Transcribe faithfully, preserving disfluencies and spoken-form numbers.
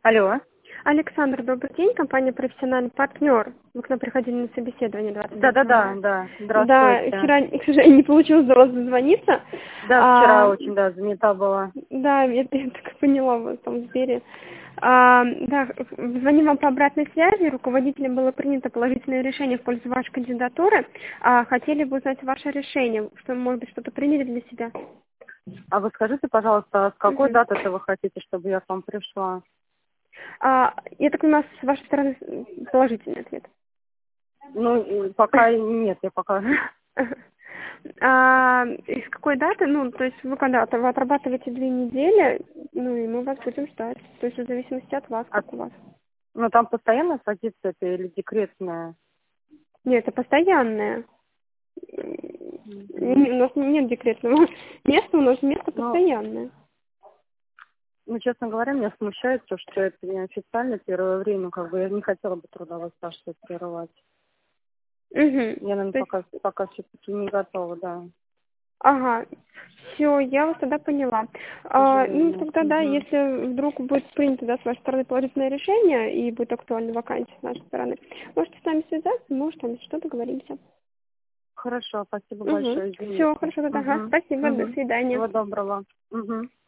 Алло. Александр, добрый день, компания «Профессиональный партнер». Вы к нам приходили на собеседование двадцать Да, да, да, января. да. Да, Здравствуйте. вчера, к сожалению, не получилось до вас дозвониться. Да, вчера А, очень, да, занята была. да, я, я так поняла, вы там в сбере. А, да, звоним вам по обратной связи. Руководителем было принято положительное решение в пользу вашей кандидатуры. А, хотели бы узнать ваше решение, что, может быть, что-то приняли для себя. А вы скажите, пожалуйста, с какой Мгм. даты вы хотите, чтобы я к вам пришла? А, я так понимаю, с вашей стороны положительный ответ. Ну, и пока нет, я пока... А, из какой даты? Ну, то есть вы когда-то вы отрабатываете две недели, ну и мы вас будем ждать. То есть в зависимости от вас, А, как у вас. ну, там постоянная позиция это или декретная? Нет, это постоянное. Мгм. Н- У нас нет декретного места, у нас место Ну, постоянное. ну, честно говоря, меня смущает то, что это неофициально первое время, как бы я не хотела бы трудовой стаж свой прерывать. Угу. Я, наверное, То есть, пока, пока все-таки не готова, да, ага, все, я вас тогда поняла. к А, ну, сожалению. тогда, да, Мгм. если вдруг будет принято, да, с вашей стороны положительное решение и будет актуальна вакансия с нашей стороны, можете с нами связаться, может, там что договоримся. Хорошо, спасибо Угу. большое, Все, извините. хорошо, тогда, ага, Угу. спасибо, до Угу. свидания. Всего доброго. Угу.